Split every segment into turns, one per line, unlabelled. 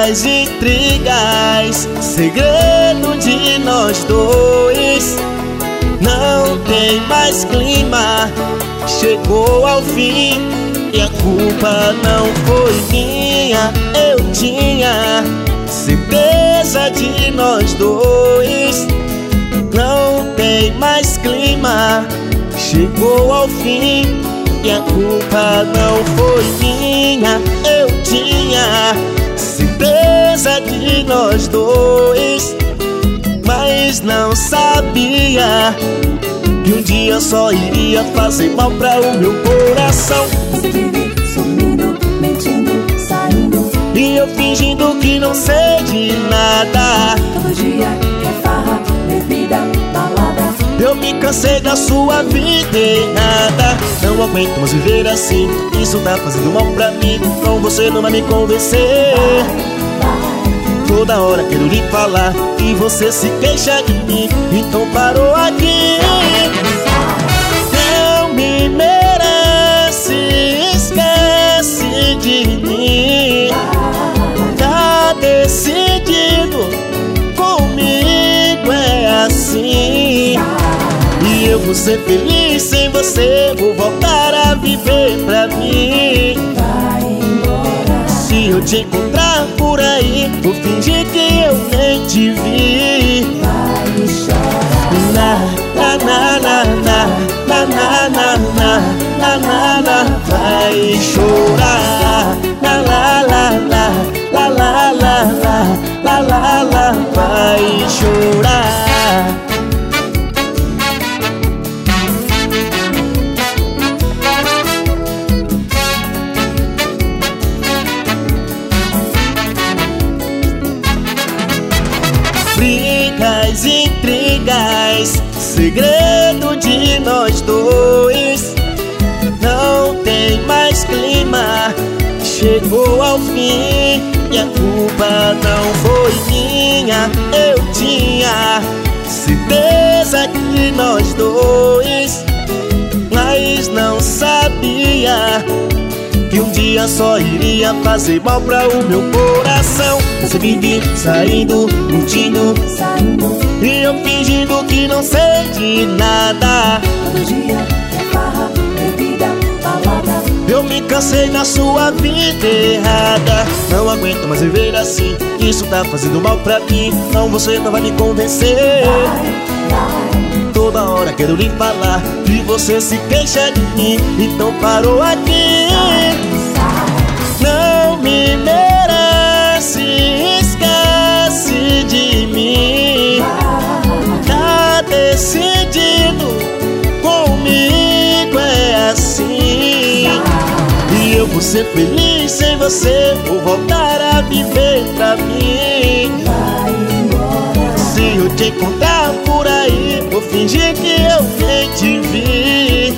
Brincas, intrigas, segredo de nós dois. Não tem mais clima, chegou ao fim e a culpa não foi minha. Eu tinha certeza de nós dois. Não tem mais clima, chegou ao fim e a culpa não foi minha. Eu tinha certeza de nós dois, mas não sabia que um dia só iria fazer mal pra o meu coração.
Você vive sumindo, mentindo, saindo,
e eu fingindo que não sei de nada.
todo dia é farra, bebida, balada.
Eu me cansei da sua vida errada. Não aguento mais viver assim, isso tá fazendo mal pra mim. Então você não vai me convencer. Toda hora quero lhe falar e você se queixa de mim. Então parou aqui. Não me merece, esquece de mim. Tá decidido, comigo é assim. E eu vou ser feliz sem você, vou voltar a viver pra mim. Se eu te encontrar por aí, vou fingir que eu nem te vi.
Vai chorar.
Na, na, na, na, na, na, na, na, na, na, na, vai chorar. La, la, la, la, la, la, la, la, la, la, vai chorar. Brincas, intrigas, segredo de nós dois. Não tem mais clima, chegou ao fim e a culpa não foi minha. Eu tinha certeza que nós dois, mas não sabia que um dia só iria fazer mal pra o meu coração. Você vive saindo, mentindo,
Saindo,
e eu fingindo que não sei de nada.
todo dia é farra, bebida, balada.
Eu me cansei da sua vida errada. Não aguento mais viver assim, isso tá fazendo mal pra mim. Não, você não vai me convencer. Toda hora quero lhe falar e você se queixa de mim. Então parou aqui. Não me merece, esquece de mim. Tá decidido, comigo é assim. E eu vou ser feliz sem você, vou voltar a viver pra mim. Se eu te encontrar por aí, vou fingir que eu nem te vi.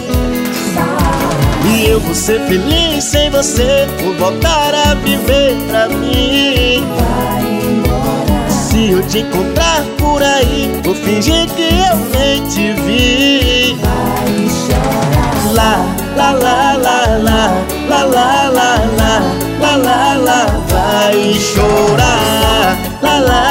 E eu vou ser feliz sem você, vou voltar a viver pra mim. Se eu te encontrar por aí, vou fingir que eu nem te vi. Lá, lá, lá, lá, lá, lá, lá, lá, lá, lá, lá, vai chorar. Lá, lá,